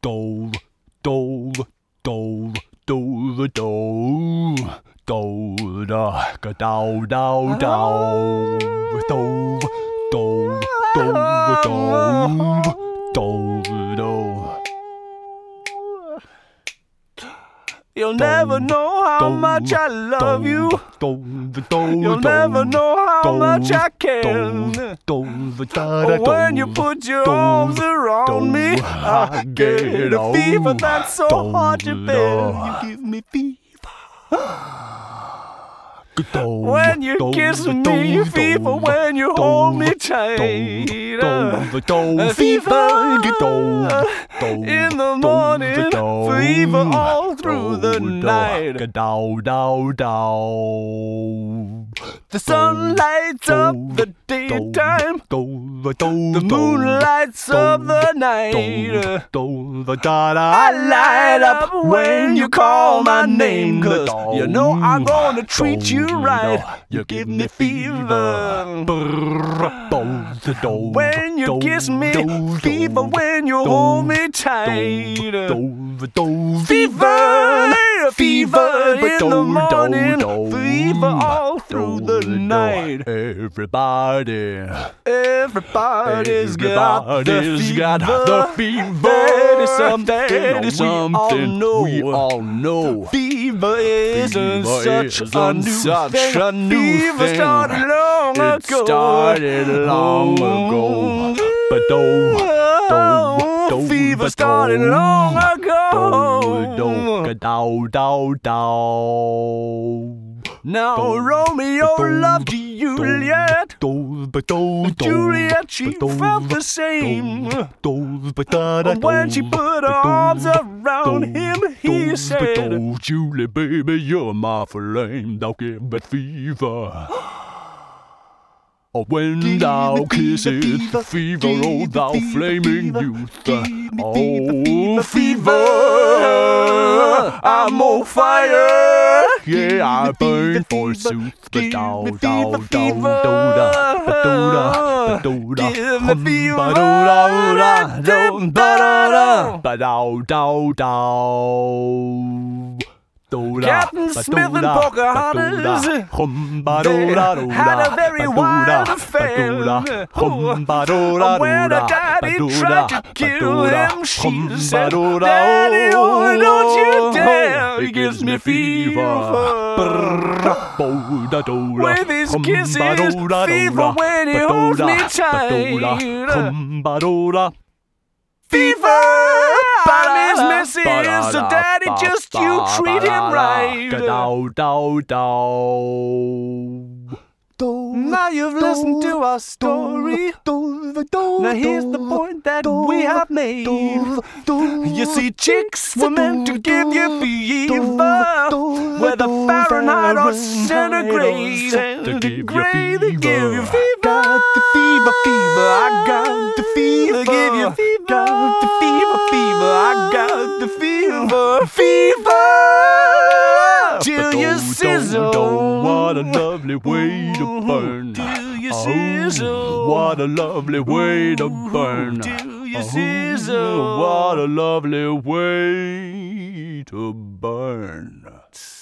dove, dove, dove, dove, dove, dove, da, ga, dow, dow, dow, dove, dove, dove, dove, dove, dove. You'll never know how much I love you. You'll never know how much I can. When you put your arms around me, I get a fever that's so hard to bear. You give me fever. When you kiss me, fever. When you hold me tight, fever. In the morning, fever all through the night. The sun lights up the daytime, the moon lights up the night. I light up when you call my name, 'cause you know I'm gonna treat you right. You give me fever. When you kiss me, fever. When you hold me tight, fever. Fever in the morning, fever all through the night. Everybody's got the fever. That is something we all know. Fever isn't such a new thing. Fever started long ago. It started long ago. But fever started long ago. Now Romeo loved Juliet. Juliet, she felt the same. When she put her arms around him, he said, Julie, baby, you're my flame. Thou give me fever. Oh, when thou kissest the fever, oh, thou flaming youth. Oh, fever, I'm on fire. Yeah, I burn forsooth. But dow, dow, dow, Captain Smith and Pocahontas, they had a very wild affair. When her daddy tried to kill him, she said, Daddy, oh, don't you dare, he gives me fever. With his kisses, fever when he holds me tight. Fever! Bottom is missing, so daddy, just you treat him right. Now you've listened to our story. Now here's the point that we have made. You see, chicks were meant to give you fever, whether Fahrenheit or centigrade. Centigrade, they give you fever. Got the fever, fever. I got the fever. Give you fever. Got the fever, fever. I got the fever, fever. Till you sizzle. What a lovely way to burn. Till you sizzle. What a lovely way to burn. Till you sizzle. What a lovely way to burn.